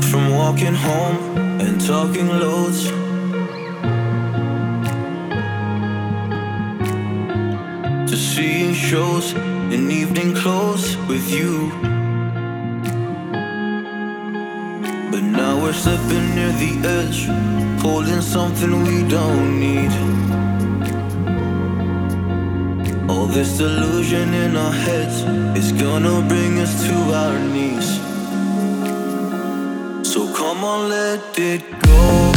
From walking home and talking loads, to seeing shows in evening clothes with you. But now we're slipping near the edge, holding something we don't need. All this delusion in our heads is gonna bring us to our knees. So come on, let it go.